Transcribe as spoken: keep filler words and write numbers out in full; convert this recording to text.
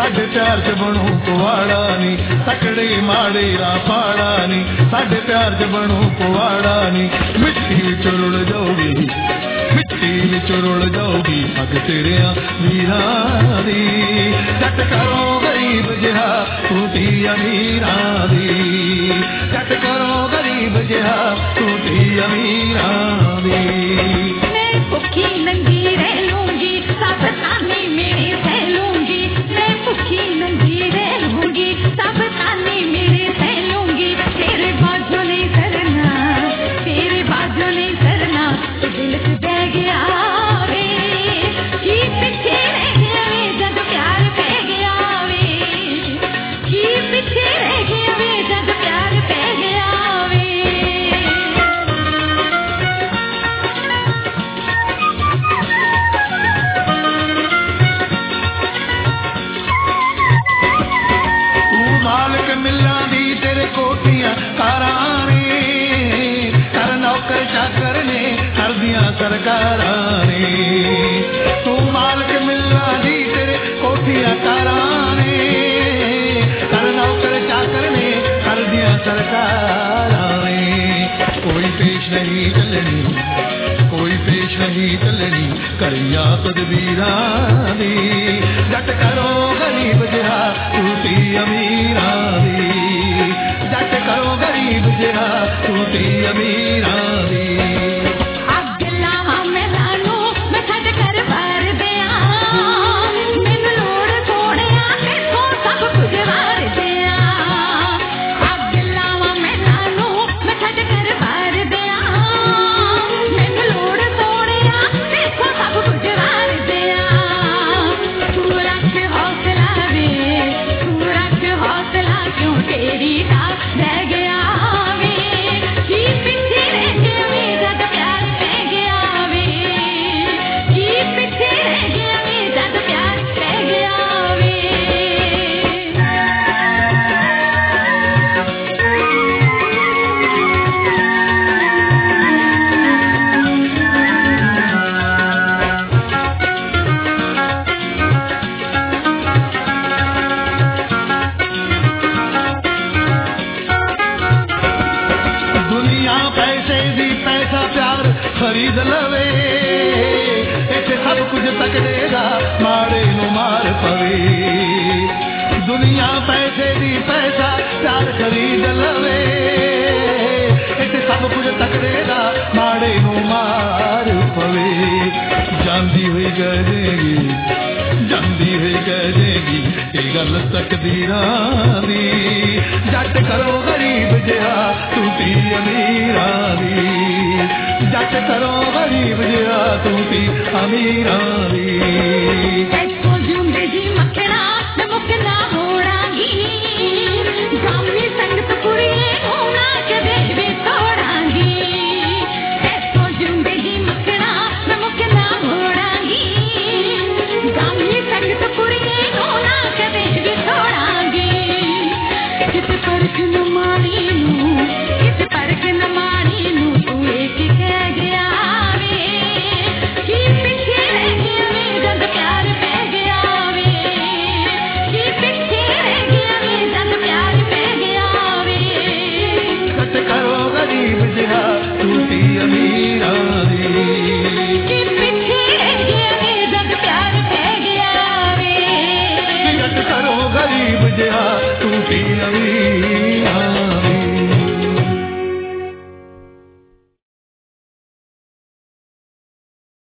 साडे प्यार च बनू कुवाड़ा नी, तकड़े माड़े रा पाड़ा नी, साडे प्यार च बनू कुवाड़ा नी। मिट्टी विच रुल जाऊगी, मिट्टी विच रुल जाऊगी अग तेरिया वीरा दी। जट करो गरीब जिहा टूटी अमीरा दी, जट करो गरीब जिहा टूटी अमीरा दी। मैं भुखी नंगी रह लूंगी, सब ताने मेरे सह लूंगी। मैं भुखी नंगी रह लूंगी, सब ताने मेरे सह लूंगी। तेरे बाजू नहीं सरना, तेरे बाजू नहीं सरना, तो दिल से बह गया वे की पीछे रह गया वे जब प्यार पै गया वे, की पीछे रह गया वे जब प्यार पै गया वे। मालिक मिला दी तेरे कोठियां कारां ने, कर नौकर चाकर ने कर दिया सरकारां ने। तू मालिक मिला दी तेरे कोठियां कारां ने, कर नौकर चाकर ने कर दिया सरकारां ने। कोई पेश नहीं चलनी, कोई पेश नहीं चलनी, करिया तदबीरा दी। जट करो गरीब जिहा टूटी अमीरा दी, जट करो गरीब जिहा टूटी अमीरा दी। अग लावां मैं लानू मैं छड्ड कर वार दियां, मैनू लोड़ सोहणिया तेथों सब कुछ वार दियां। अग लावां मैं लानू मैं छड्ड कर वार दियां, मैनू लोड़ सोहणिया तेथों सब कुछ वार दियां। तू रख हौसला वे, तू रख हौसला क्यों तेरी दा रह गया वे, की पीछे रह गया वे जद प्यार पै गया वे, की पीछे रह गया वे जद प्यार पै गया वे। दुनिया पैसे दी पैसा प्यार खरीद लवे, इत्थे सब कुछ तकड़े दा माड़े नू मार पवे। दुनिया पैसे दी पैसा प्यार खरीद लवे, इत्थे सब कुछ तकड़े दा माड़े नू मार पवे। जांदी हुई कह देगी, जांदी हुई कह देगी ये गल तकदीरां दी। जट करो गरीब जिहा टूटी अमीरा दी, जट करो गरीब जिहा टूटी अमीरा दी। ऐसो जिंदे जी मखना मैं मुकना होड़ांगी, गामी संगत कुड़िए होना कदे भी तोड़ांगी। ऐसो जिंदे जी मखना मैं मुकना होड़ांगी, गामी संगत कुड़िए होना कदे भी तोड़ांगी। किस परख न मारी नू, किस परख न मारी नू, तू एक कह गया वे, की पीछे रह गया वे जद प्यार पै गया वे, की पीछे रह गया वे जद प्यार पै गया वे। जट करो गरीब जिहा टूटी